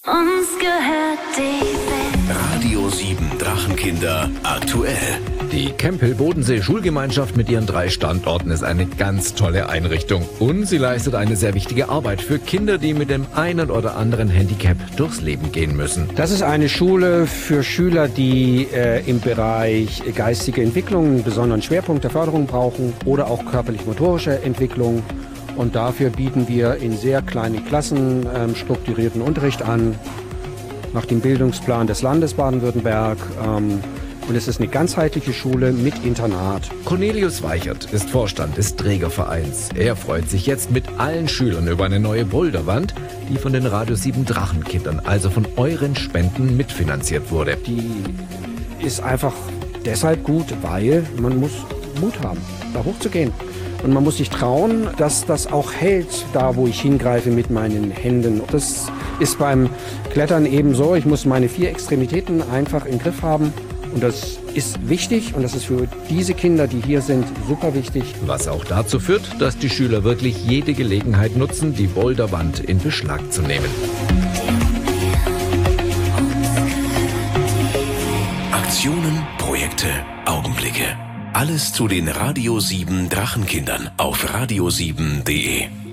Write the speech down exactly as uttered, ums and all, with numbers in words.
Uns gehört die Welt. Radio sieben Drachenkinder aktuell. Die Kempel-Bodensee-Schulgemeinschaft mit ihren drei Standorten ist eine ganz tolle Einrichtung. Und sie leistet eine sehr wichtige Arbeit für Kinder, die mit dem einen oder anderen Handicap durchs Leben gehen müssen. Das ist eine Schule für Schüler, die äh, im Bereich geistige Entwicklung einen besonderen Schwerpunkt der Förderung brauchen oder auch körperlich-motorische Entwicklung. Und dafür bieten wir in sehr kleinen Klassen ähm, strukturierten Unterricht an, nach dem Bildungsplan des Landes Baden-Württemberg. Ähm, und es ist eine ganzheitliche Schule mit Internat. Cornelius Weichert ist Vorstand des Trägervereins. Er freut sich jetzt mit allen Schülern über eine neue Boulderwand, die von den Radio sieben Drachenkindern, also von euren Spenden, mitfinanziert wurde. Die ist einfach deshalb gut, weil man muss Mut haben, da hochzugehen. Und man muss sich trauen, dass das auch hält, da wo ich hingreife mit meinen Händen. Das ist beim Klettern eben so. Ich muss meine vier Extremitäten einfach im Griff haben. Und das ist wichtig und das ist für diese Kinder, die hier sind, super wichtig. Was auch dazu führt, dass die Schüler wirklich jede Gelegenheit nutzen, die Boulderwand in Beschlag zu nehmen. Aktionen, Projekte, Augenblicke. Alles zu den Radio sieben Drachenkindern auf radio sieben punkt de.